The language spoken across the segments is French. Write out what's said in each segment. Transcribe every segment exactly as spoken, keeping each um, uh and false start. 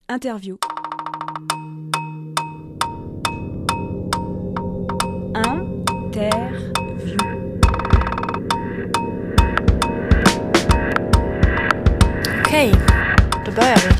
Interview. Interview. Okej, då börjar vi.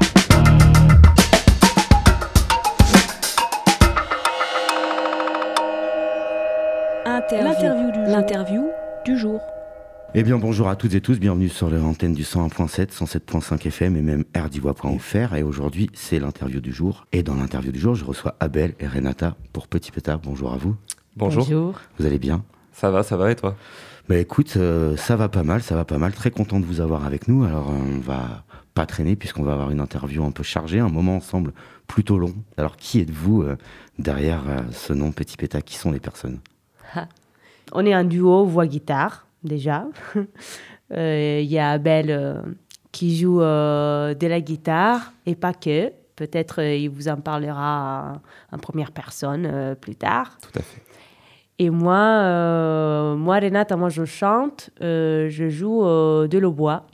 Interview. L'interview du jour. L'interview du jour. Eh bien bonjour à toutes et tous, bienvenue sur l'antenne du cent un point sept, cent sept point cinq F M et même r divois point f r. Et aujourd'hui c'est l'interview du jour. Et dans l'interview du jour je reçois Abel et Renata pour Petit Pétard. Bonjour à vous. Bonjour. Bonjour. Vous allez bien? Ça va, ça va et toi? Bah écoute, euh, ça va pas mal, ça va pas mal. Très content de vous avoir avec nous. Alors euh, on va pas traîner puisqu'on va avoir une interview un peu chargée, un moment ensemble plutôt long. Alors qui êtes-vous euh, derrière euh, ce nom Petit Pétard? Qui sont les personnes? On est un duo voix-guitare, déjà. Il euh, y a Abel euh, qui joue euh, de la guitare, et pas que. Peut-être euh, il vous en parlera en première personne euh, plus tard. Tout à fait. Et moi, euh, moi Renata, moi je chante, euh, je joue euh, de l'hautbois.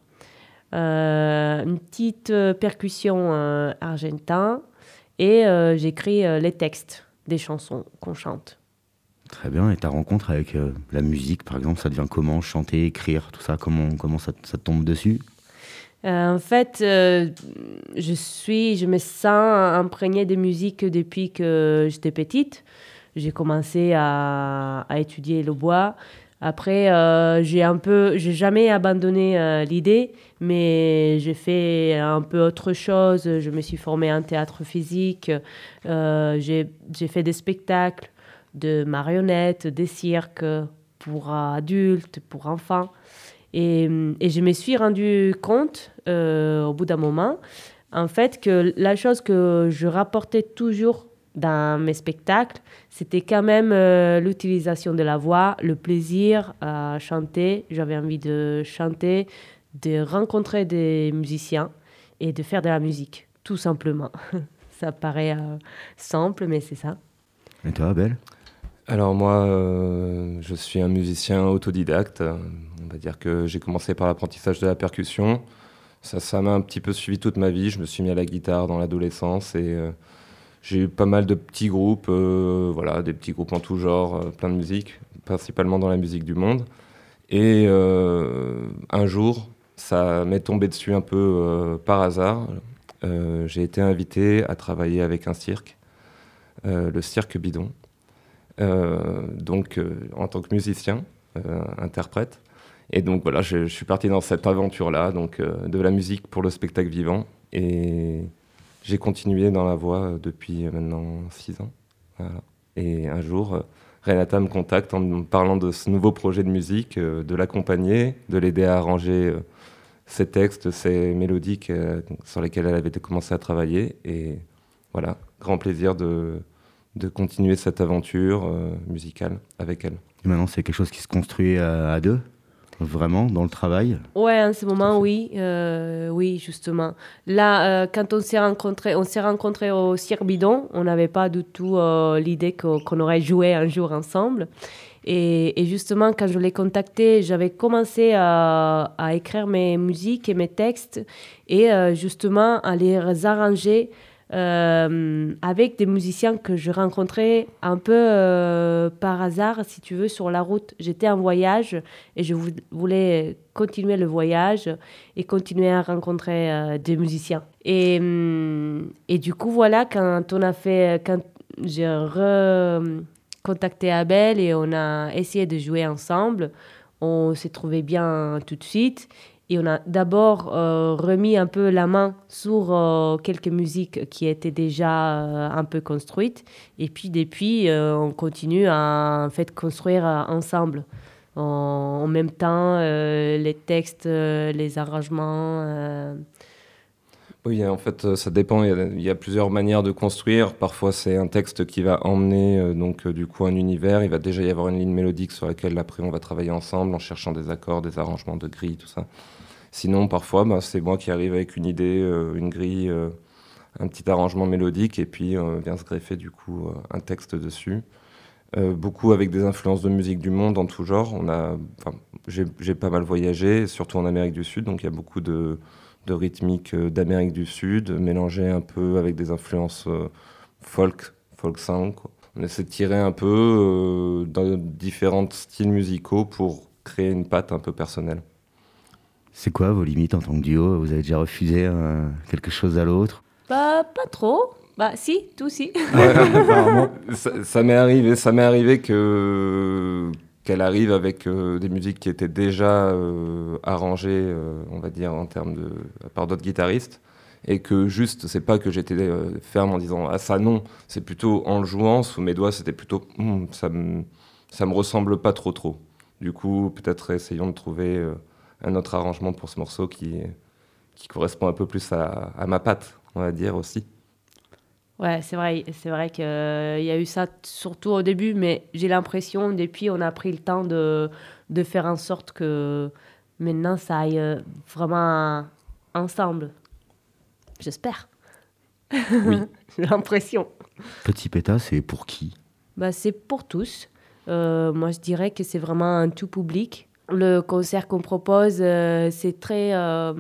Euh, une petite euh, percussion euh, argentin, et euh, j'écris euh, les textes des chansons qu'on chante. Très bien, et ta rencontre avec euh, la musique, par exemple, ça devient comment? Chanter, écrire, tout ça, comment, comment ça, ça te tombe dessus? euh, En fait, euh, je suis, je me sens imprégnée de musique depuis que j'étais petite. J'ai commencé à, à étudier le bois. Après, euh, j'ai un peu, j'ai jamais abandonné euh, l'idée, mais j'ai fait un peu autre chose. Je me suis formée en théâtre physique. Euh, j'ai, j'ai fait des spectacles de marionnettes, des cirques pour adultes, pour enfants. Et, et je me suis rendu compte, euh, au bout d'un moment, en fait, que la chose que je rapportais toujours dans mes spectacles, c'était quand même euh, l'utilisation de la voix, le plaisir à chanter. J'avais envie de chanter, de rencontrer des musiciens et de faire de la musique, tout simplement. Ça paraît euh, simple, mais c'est ça. Et toi, Abel? Alors moi, euh, je suis un musicien autodidacte. On va dire que j'ai commencé par l'apprentissage de la percussion. Ça, ça m'a un petit peu suivi toute ma vie. Je me suis mis à la guitare dans l'adolescence et euh, j'ai eu pas mal de petits groupes, euh, voilà, des petits groupes en tout genre, euh, plein de musique, principalement dans la musique du monde. Et euh, un jour, ça m'est tombé dessus un peu euh, par hasard. Euh, j'ai été invité à travailler avec un cirque, euh, le Cirque Bidon. Euh, donc euh, en tant que musicien, euh, interprète. Et donc voilà, je, je suis parti dans cette aventure-là, donc euh, de la musique pour le spectacle vivant. Et j'ai continué dans la voix euh, depuis euh, maintenant six ans. Voilà. Et un jour, euh, Renata me contacte en me parlant de ce nouveau projet de musique, euh, de l'accompagner, de l'aider à arranger euh, ses textes, ses mélodies euh, sur lesquelles elle avait commencé à travailler. Et voilà, grand plaisir de... de continuer cette aventure euh, musicale avec elle. Et maintenant, c'est quelque chose qui se construit à, à deux, vraiment, dans le travail? Ouais, en ce moment, oui, euh, oui, justement. Là, euh, quand on s'est rencontrés, on s'est rencontrés au Cirque Bidon, on n'avait pas du tout euh, l'idée qu'on, qu'on aurait joué un jour ensemble. Et, et justement, quand je l'ai contacté, j'avais commencé à, à écrire mes musiques et mes textes et euh, justement à les arranger Euh, avec des musiciens que je rencontrais un peu euh, par hasard, si tu veux, sur la route. J'étais en voyage et je vou- voulais continuer le voyage et continuer à rencontrer euh, des musiciens. Et, et du coup, voilà, quand on a fait, quand j'ai recontacté Abel et on a essayé de jouer ensemble, on s'est trouvé bien tout de suite. Et on a d'abord euh, remis un peu la main sur euh, quelques musiques qui étaient déjà euh, un peu construites. Et puis, depuis, euh, on continue à en fait, construire euh, ensemble. En, en même temps, euh, les textes, euh, les arrangements. Euh... Oui, en fait, ça dépend. Il y, a, il y a plusieurs manières de construire. Parfois, c'est un texte qui va emmener euh, donc, euh, du coup, un univers. Il va déjà y avoir une ligne mélodique sur laquelle, après, on va travailler ensemble en cherchant des accords, des arrangements de grilles, tout ça. Sinon, parfois, bah, c'est moi qui arrive avec une idée, euh, une grille, euh, un petit arrangement mélodique, et puis euh, vient se greffer du coup euh, un texte dessus. Euh, beaucoup avec des influences de musique du monde en tout genre. On a, j'ai, j'ai pas mal voyagé, surtout en Amérique du Sud, donc il y a beaucoup de, de rythmique d'Amérique du Sud, mélangé un peu avec des influences euh, folk, folk sound, quoi. On essaie de tirer un peu euh, dans différents styles musicaux pour créer une patte un peu personnelle. C'est quoi vos limites en tant que duo ? Vous avez déjà refusé euh, quelque chose à l'autre ? Bah, pas trop. Bah, si, tout si. Ouais, ça, ça m'est arrivé, ça m'est arrivé que, qu'elle arrive avec euh, des musiques qui étaient déjà euh, arrangées, euh, on va dire, en termes de, par d'autres guitaristes. Et que juste, c'est pas que j'étais euh, ferme en disant ah ça non, c'est plutôt en le jouant sous mes doigts, c'était plutôt hm, ça me ça me ressemble pas trop trop. Du coup, peut-être essayons de trouver euh, un autre arrangement pour ce morceau qui qui correspond un peu plus à, à ma patte, on va dire aussi. Ouais, c'est vrai, c'est vrai qu'il euh, y a eu ça surtout au début, mais j'ai l'impression depuis on a pris le temps de de faire en sorte que maintenant ça aille euh, vraiment ensemble. J'espère. Oui. J'ai l'impression. Petit Péta, c'est pour qui ? Bah, c'est pour tous. Euh, moi, je dirais que c'est vraiment un tout public. Le concert qu'on propose, euh, c'est très euh,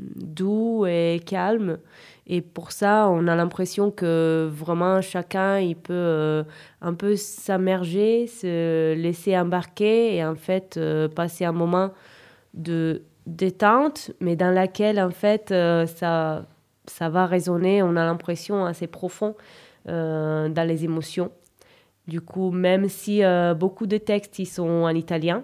doux et calme. Et pour ça, on a l'impression que vraiment chacun, il peut euh, un peu s'immerger, se laisser embarquer et en fait euh, passer un moment de détente, mais dans laquelle en fait euh, ça... ça va résonner, on a l'impression assez profond euh, dans les émotions. Du coup, même si euh, beaucoup de textes ils sont en italien,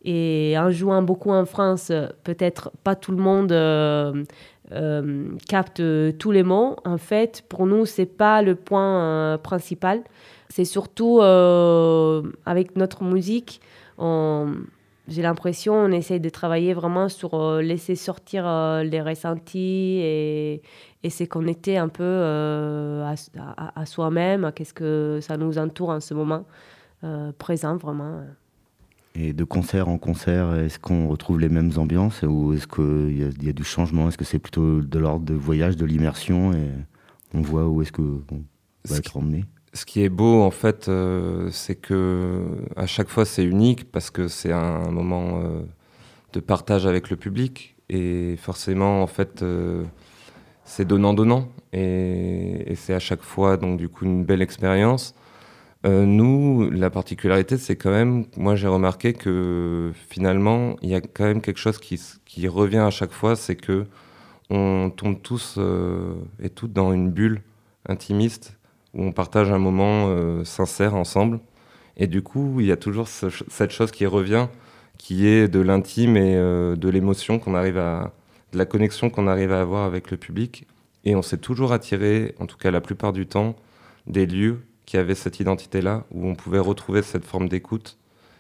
et en jouant beaucoup en France, peut-être pas tout le monde euh, euh, capte tous les mots. En fait, pour nous, c'est pas le point euh, principal. C'est surtout euh, avec notre musique, on... j'ai l'impression on essaye de travailler vraiment sur euh, laisser sortir euh, les ressentis et, et se connecter un peu euh, à, à, à soi-même, à qu'est-ce que ça nous entoure en ce moment euh, présent vraiment. Et de concert en concert, est-ce qu'on retrouve les mêmes ambiances ou est-ce qu'il y a, y a du changement ? Est-ce que c'est plutôt de l'ordre de voyage, de l'immersion et on voit où est-ce qu'on va être emmené ? Ce qui est beau, en fait, euh, c'est que à chaque fois, c'est unique parce que c'est un moment euh, de partage avec le public et forcément, en fait, euh, c'est donnant-donnant et, et c'est à chaque fois, donc, du coup, une belle expérience. Euh, nous, la particularité, c'est quand même, moi, j'ai remarqué que finalement, il y a quand même quelque chose qui, qui revient à chaque fois, c'est que on tombe tous euh, et toutes dans une bulle intimiste où on partage un moment euh, sincère ensemble. Et du coup, il y a toujours ce, cette chose qui revient, qui est de l'intime et euh, de l'émotion qu'on arrive à... de la connexion qu'on arrive à avoir avec le public. Et on s'est toujours attiré, en tout cas la plupart du temps, des lieux qui avaient cette identité-là, où on pouvait retrouver cette forme d'écoute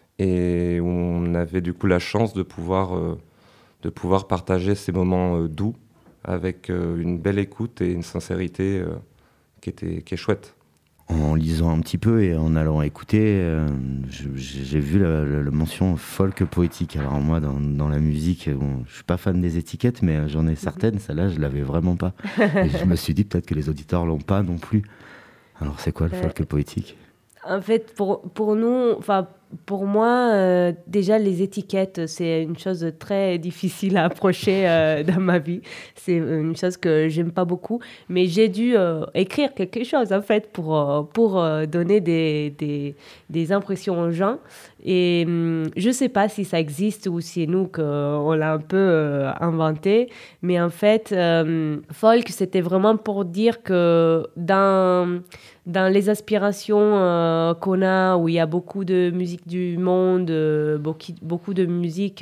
et où on avait du coup la chance de pouvoir, euh, de pouvoir partager ces moments euh, doux avec euh, une belle écoute et une sincérité euh, Qui, était, qui est chouette. En lisant un petit peu et en allant écouter, euh, je, j'ai vu la, la, la mention folk poétique. Alors moi, dans, dans la musique, bon, je suis pas fan des étiquettes, mais j'en ai certaines. Celle-là, je l'avais vraiment pas. Et je me suis dit peut-être que les auditeurs l'ont pas non plus. Alors c'est quoi le folk poétique ? En fait, pour, pour nous, enfin pour moi, euh, déjà les étiquettes, c'est une chose très difficile à approcher euh, dans ma vie. C'est une chose que j'aime pas beaucoup, mais j'ai dû euh, écrire quelque chose en fait pour euh, pour euh, donner des, des des impressions aux gens. Et hum, je sais pas si ça existe ou si c'est nous qu'on l'a un peu euh, inventé, mais en fait, euh, folk, c'était vraiment pour dire que dans dans les aspirations euh, qu'on a, où il y a beaucoup de musique du monde, euh, beaucoup, beaucoup de musique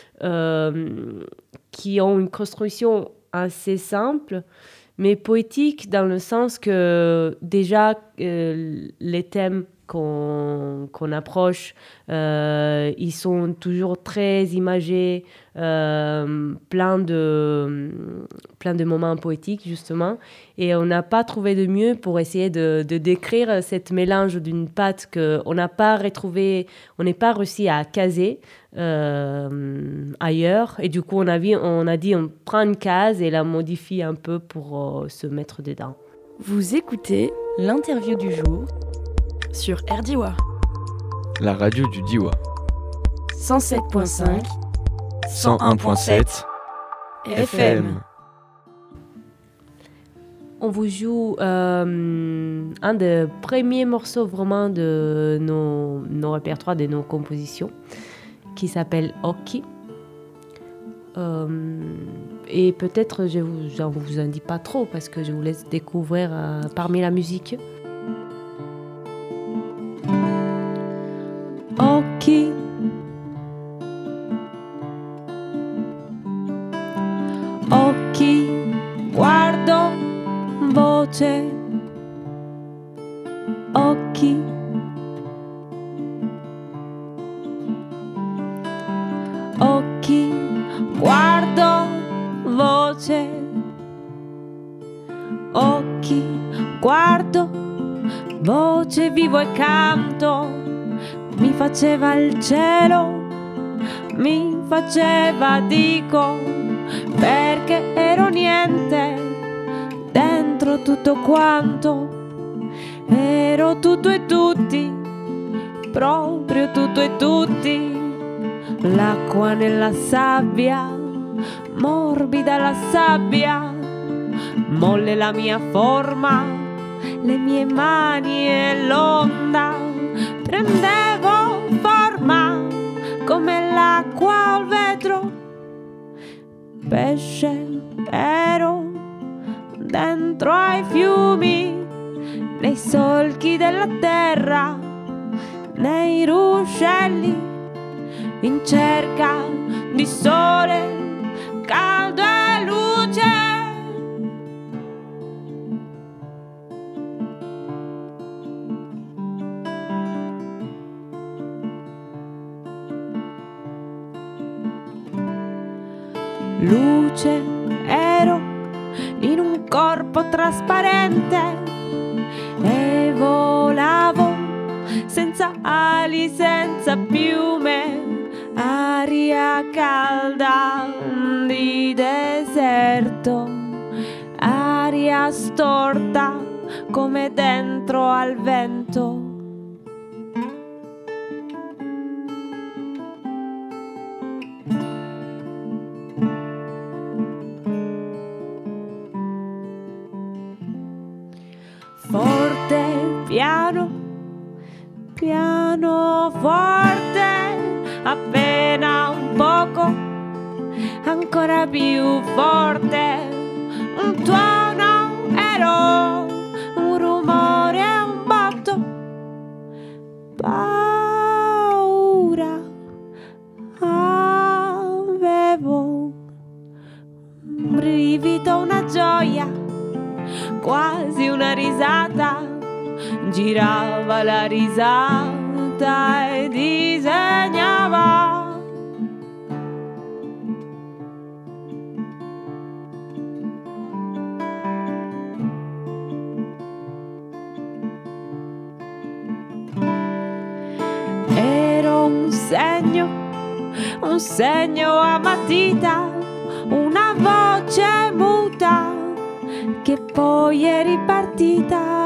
euh, qui ont une construction assez simple, mais poétique dans le sens que déjà euh, les thèmes qu'on, qu'on approche, euh, ils sont toujours très imagés, euh, plein de, plein de moments poétiques justement, et on n'a pas trouvé de mieux pour essayer de, de décrire cette mélange d'une patte qu'on n'a pas retrouvé, on n'est pas réussi à caser euh, ailleurs, et du coup on a, vu, on a dit on prend une case et la modifie un peu pour euh, se mettre dedans. Vous écoutez l'interview du jour sur R D I W A. La radio du Diois. cent sept virgule cinq, cent un virgule sept F M. on vous joue euh, un des premiers morceaux vraiment de nos, nos répertoires, de nos compositions, qui s'appelle Occhi. Euh, et peut-être je vous, j'en vous en dis pas trop parce que je vous laisse découvrir euh, parmi la musique. Occhi, occhi, guardo, voce, occhi, occhi, guardo, voce, occhi, guardo, voce, vivo e canto, mi faceva il cielo, mi faceva dico, perché ero niente, dentro tutto quanto, ero tutto e tutti, proprio tutto e tutti, l'acqua nella sabbia, morbida la sabbia, molle la mia forma, le mie mani e l'onda, prendevo forma come l'acqua al vetro, pesce ero dentro ai fiumi, nei solchi della terra, nei ruscelli, in cerca di sole, caldo e luce. Luce ero in un corpo trasparente e volavo senza ali, senza piume, aria calda di deserto, aria storta come dentro al vento. Forte, piano, piano, forte, appena un poco, ancora più forte, un tuono ero, un rumore, un botto, paura avevo, un brivido, una gioia, quasi una risata, girava la risata e disegnava. Ero un segno, un segno a matita, una voce muta che poi è ripartita.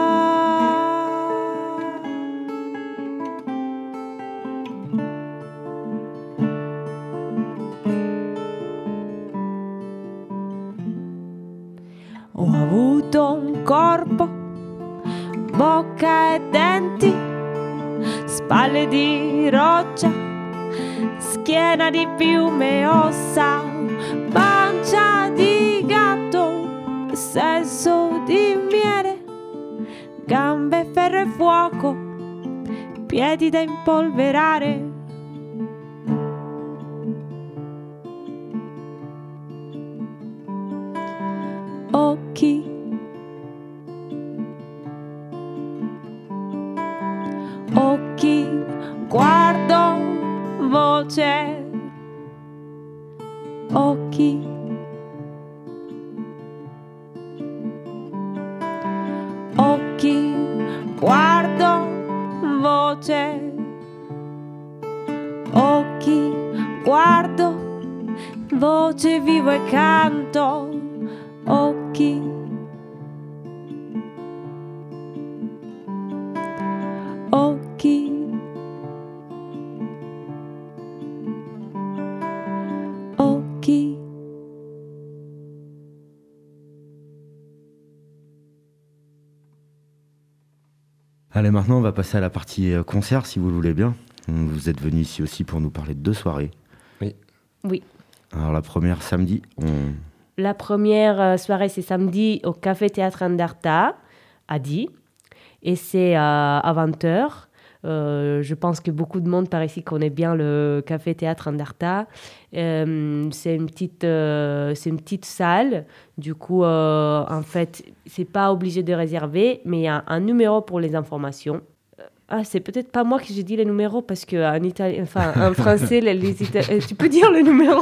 Ho avuto un corpo, bocca e denti, spalle di roccia, schiena di piume, ossa, pancia di gatto, senso di miele, gambe, ferro e fuoco, piedi da impolverare. Occhi, occhi, guardo, voce, occhi, occhi, guardo, voce, occhi, guardo, voce, vivo e canto, occhi, occhi, occhi. Allez, maintenant, on va passer à la partie euh, concert, si vous le voulez bien. Vous êtes venu ici aussi pour nous parler de deux soirées. Oui. Oui. Alors, la première, samedi, on... La première euh, soirée, c'est samedi au Café Théâtre Andarta, à Die. Et c'est euh, à vingt heures. Euh, je pense que beaucoup de monde par ici connaît bien le Café Théâtre Andarta. Euh, c'est une petite, euh, c'est une petite salle. Du coup, euh, en fait, c'est pas obligé de réserver, mais il y a un numéro pour les informations. Ah, c'est peut-être pas moi que j'ai dit les numéros parce que en italien, enfin, en français, les, les Italiens... tu peux dire le numéro?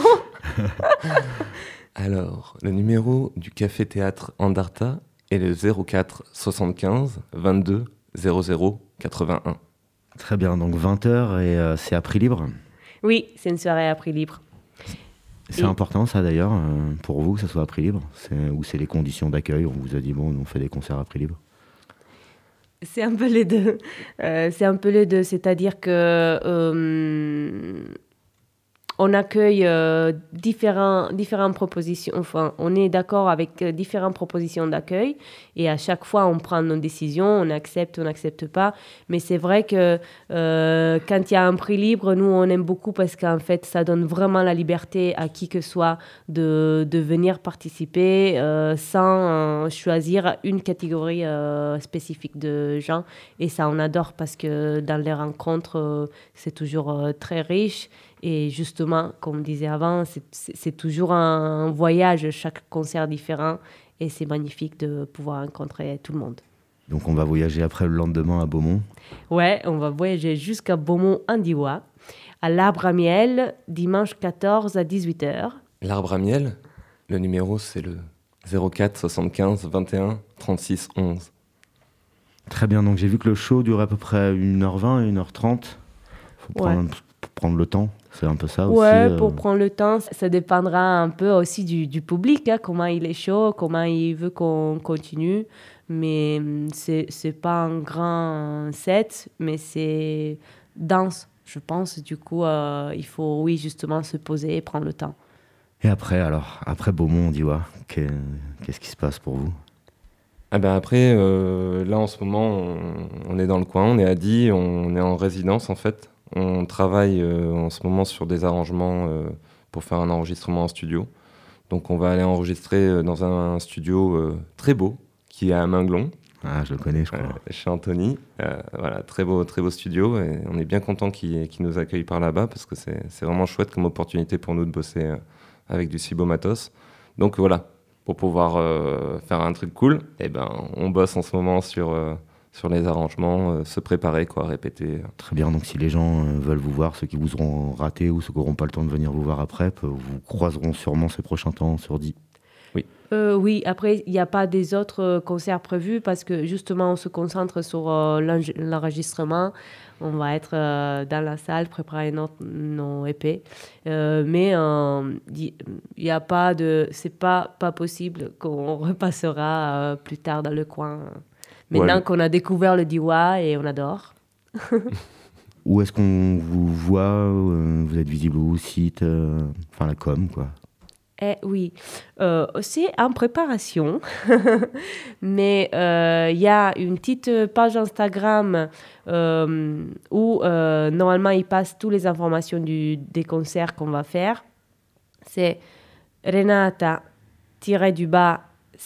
Alors, le numéro du Café Théâtre Andarta est le zéro quatre soixante-quinze vingt-deux zéro zéro quatre-vingt-un. Très bien, donc vingt heures et euh, c'est à prix libre. Oui, c'est une soirée à prix libre. C'est Et... important ça d'ailleurs, euh, pour vous que ça soit à prix libre, c'est... ou c'est les conditions d'accueil, on vous a dit bon, on fait des concerts à prix libre. C'est un peu les deux. Euh, c'est un peu les deux, c'est-à-dire que euh, on accueille euh, différents, différentes propositions, enfin, on est d'accord avec euh, différentes propositions d'accueil et à chaque fois, on prend nos décisions, on accepte, on n'accepte pas. Mais c'est vrai que euh, quand il y a un prix libre, nous, on aime beaucoup parce qu'en fait, ça donne vraiment la liberté à qui que soit de, de venir participer euh, sans euh, choisir une catégorie euh, spécifique de gens. Et ça, on adore parce que dans les rencontres, euh, c'est toujours euh, très riche. Et justement, comme on disait avant, c'est, c'est, c'est toujours un voyage, chaque concert différent. Et c'est magnifique de pouvoir rencontrer tout le monde. Donc on va voyager après le lendemain à Beaumont. Ouais, on va voyager jusqu'à Beaumont en Diois, à l'Arbre à Miel, dimanche quatorze à dix-huit heures. L'Arbre à Miel, le numéro c'est le zéro quatre soixante-quinze vingt et un trente-six onze. Très bien, donc j'ai vu que le show dure à peu près une heure vingt, une heure trente. Faut prendre, Ouais. pour prendre le temps, c'est un peu ça aussi. Ouais, euh... pour prendre le temps, ça dépendra un peu aussi du, du public, hein, comment il est chaud, comment il veut qu'on continue. Mais c'est, c'est pas un grand set, mais c'est dense, je pense. Du coup, euh, il faut, oui, justement, se poser et prendre le temps. Et après, alors, après Beaumont, on dit ouais, qu'est-ce qui se passe pour vous? Ah ben après, euh, là en ce moment, on, on est dans le coin, on est à Die, on est en résidence en fait. On travaille euh, en ce moment sur des arrangements euh, pour faire un enregistrement en studio. Donc on va aller enregistrer euh, dans un studio euh, très beau, qui est à Minglon. Ah, je le connais, je crois. Euh, chez Anthony. Euh, voilà, très beau, très beau studio. Et on est bien content qu'il, qu'il nous accueille par là-bas parce que c'est, c'est vraiment chouette comme opportunité pour nous de bosser euh, avec du si beau matos. Donc voilà, pour pouvoir euh, faire un truc cool, eh ben, on bosse en ce moment sur, euh, sur les arrangements, euh, se préparer, quoi, répéter. Très bien, donc si les gens euh, veulent vous voir, ceux qui vous auront raté ou ceux qui n'auront pas le temps de venir vous voir après, vous croiseront sûrement ces prochains temps sur Die. Oui. Euh, oui, après, il n'y a pas des autres euh, concerts prévus parce que justement, on se concentre sur euh, l'enregistrement. On va être euh, dans la salle, préparer notre, nos E P. Euh, mais il euh, n'y a pas de... C'est pas, pas possible qu'on repassera euh, plus tard dans le coin. Maintenant ouais. qu'on a découvert le Diois et on adore. Où est-ce qu'on vous voit euh, Vous êtes visible où? Site euh, Enfin, la com, quoi. Eh oui, euh, c'est en préparation, mais il euh, y a une petite page Instagram euh, où euh, normalement il passe toutes les informations du, des concerts qu'on va faire. C'est Renata-du-bas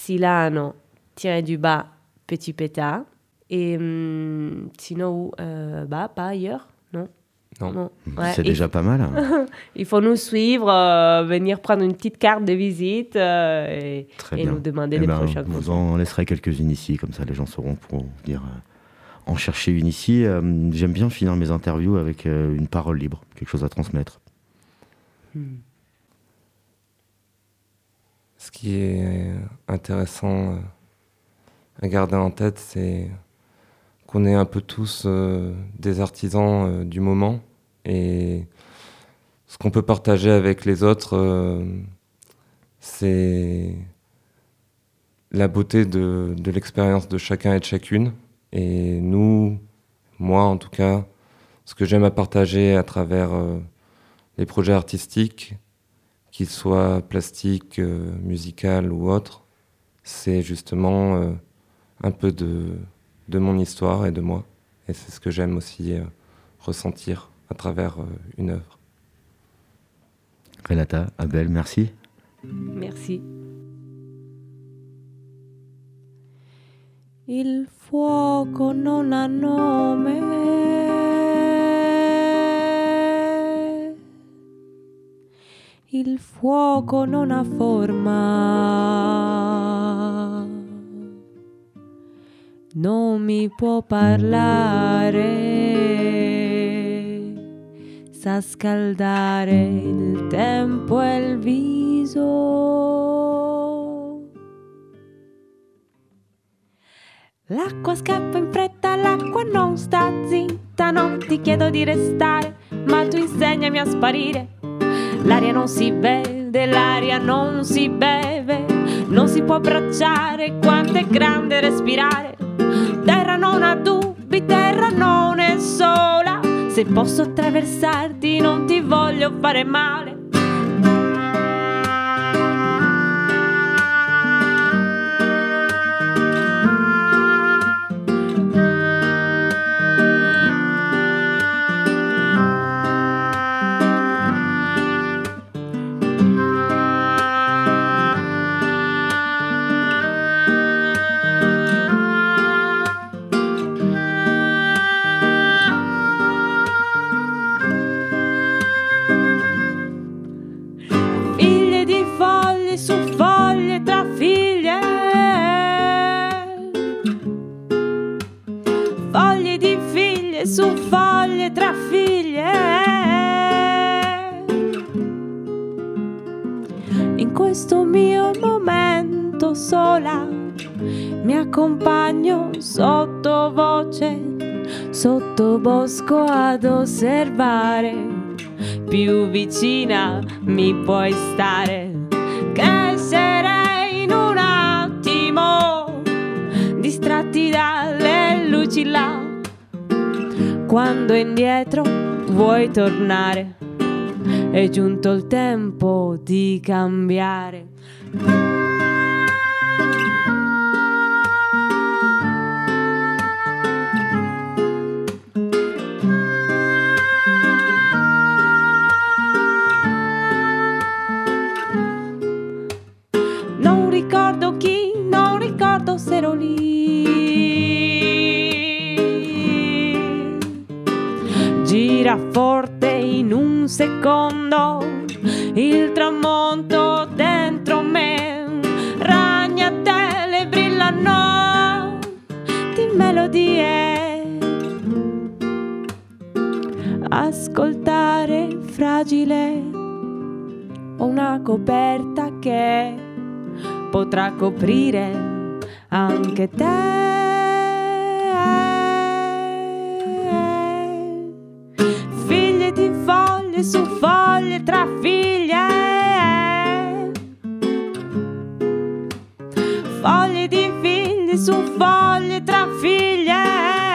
Silano-du-bas Petit Pétard. Et hum, sinon, euh, bah, pas ailleurs, non. Non. non. Ouais, c'est déjà f... pas mal. Hein. Il faut nous suivre, euh, venir prendre une petite carte de visite euh, et, et nous demander eh les ben, prochains vous concerts. Vous en laisserez quelques-unes ici, comme ça les gens sauront pour venir euh, en chercher une ici. Euh, j'aime bien finir mes interviews avec euh, une parole libre, quelque chose à transmettre. Hmm. Ce qui est intéressant à garder en tête, c'est qu'on est un peu tous euh, des artisans euh, du moment et ce qu'on peut partager avec les autres, euh, c'est la beauté de, de l'expérience de chacun et de chacune. Et nous, moi en tout cas, ce que j'aime à partager à travers euh, les projets artistiques, qu'ils soient plastiques, euh, musicaux ou autres, c'est justement euh, un peu de... de mon histoire et de moi. Et c'est ce que j'aime aussi euh, ressentir à travers euh, une œuvre. Renata, Abel, merci. Merci. Il fuoco non ha nome, il fuoco non ha forma, non mi può parlare, sa scaldare il tempo e il viso. L'acqua scappa in fretta, l'acqua non sta zitta, non ti chiedo di restare, ma tu insegnami a sparire. L'aria non si vede, l'aria non si beve, non si può abbracciare, quanto è grande respirare. Terra non ha dubbi, terra non è sola, se posso attraversarti non ti voglio fare male. Su foglie tra figlie, foglie di figlie su foglie tra figlie. In questo mio momento sola mi accompagno sottovoce, sottobosco ad osservare, più vicina mi puoi stare. Crescerei in un attimo, distratti dalle luci là. Quando indietro vuoi tornare, è giunto il tempo di cambiare. Se ero lì, gira forte in un secondo il tramonto dentro me, ragnatele brillano di melodie, ascoltare fragile, ho una coperta che potrà coprire anche te. Figlie di foglie su foglie tra figlie, foglie di figlie su foglie tra figlie.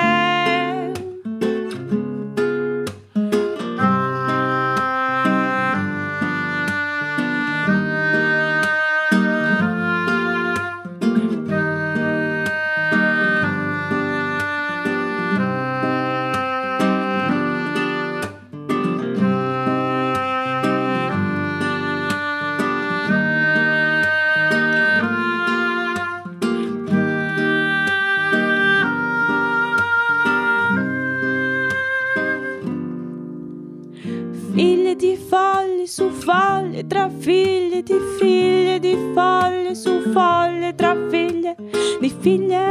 Figlie di foglie su foglie tra figlie, di figlie di foglie su foglie tra figlie, di figlie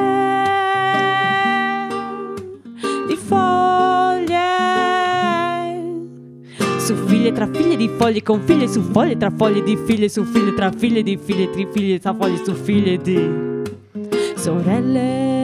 di foglie su figlie tra figlie di foglie con figlie su foglie tra foglie di figlie su figlie tra figlie di figlie tri figlie tra foglie su figlie di sorelle.